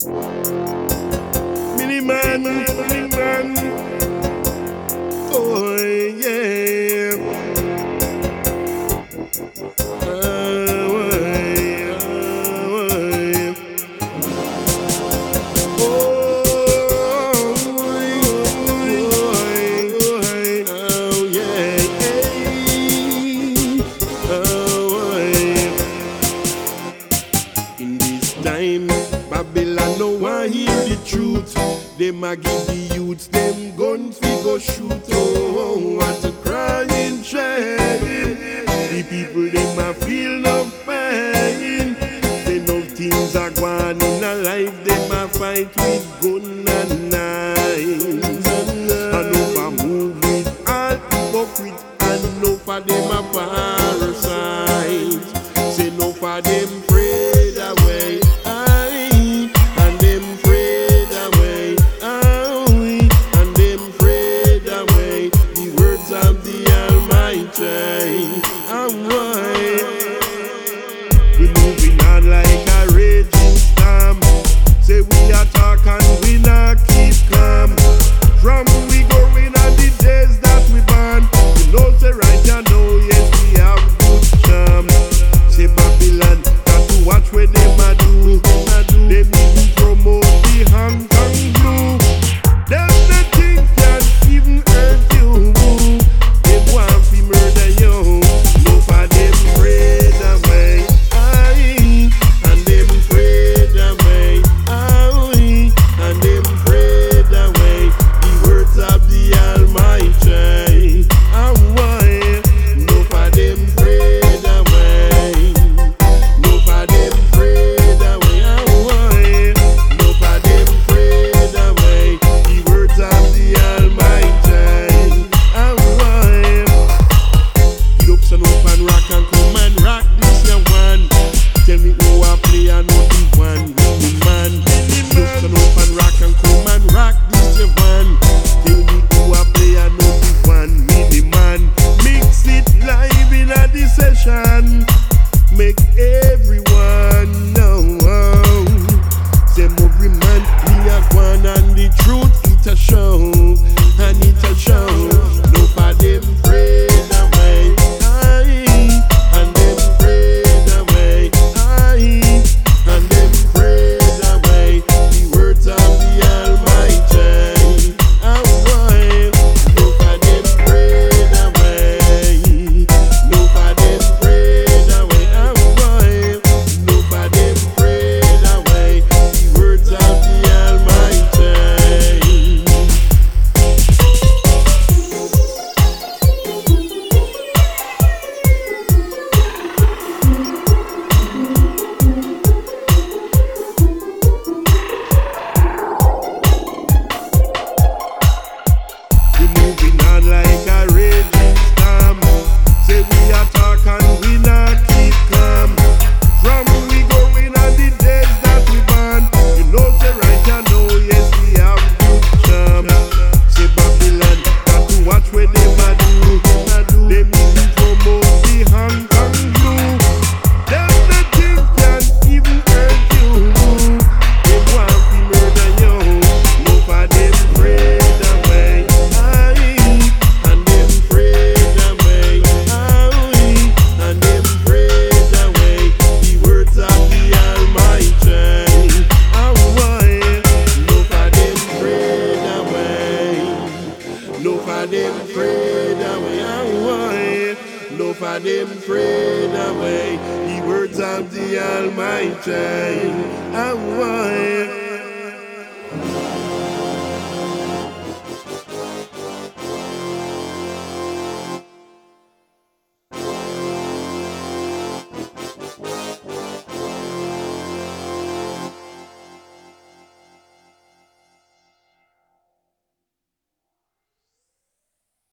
Mini man, oh yeah. In this time, Babylon no one hear the truth. Them a give the youths them guns we go shoot. Oh, what a crying shame. The people them a feel no pain. They know things are going in a life. Them a fight with gun and knives. And over move with all hypocrite. And no for them a parasites. Say no for them afraid away. Aye. And them afraid away. Aye. And them afraid away. The words of the Almighty. And why? We moving on like a raging storm. Say we attack and we not keep calm. From we going on the days that we born. You know say right now, know yes we have good charm. Say Babylon, got to watch what them a do. Them need to promote the Hong Kong blue. Them the things can even hurt you. Them want to murder you. No for them afraid away. Aye. And them afraid away. Aye. And them afraid away. The words of the Almighty. And why? No for them afraid away. No for them afraid away. And why? No for them afraid away. The words of the Almighty. And why? Get up, stand up and rock and come and rock this young one. Tell me who I play and who the one. Mini man. Get up, stand up and rock and come and rock this young one. Tell me who I play and who the one. Mini man. Mix it live in a this session. Make everyone know. Say every man we are one and the truth it a show. And it a show. No for them afraid away. Aye. And them afraid away. Aye. And them afraid away. The words of the Almighty. And why? No for them afraid away. No for them afraid away. And why? No for them afraid away. The words of the Almighty. We moving on like a raging storm. Say we attack and we not keep calm. From we going on the days that we born. You know say right now, know yes we have good charm. Say Babylon, got to watch what them a do. Them need to promote the Hong Kong blue. Them the things can even hurt you. Them want to murder you. No for them afraid away. Aye. And them afraid away. Aye. And them afraid away. The words of the Almighty. And why? No for them afraid away. No for them afraid away. And why? No for them afraid away. The words of the Almighty. And why?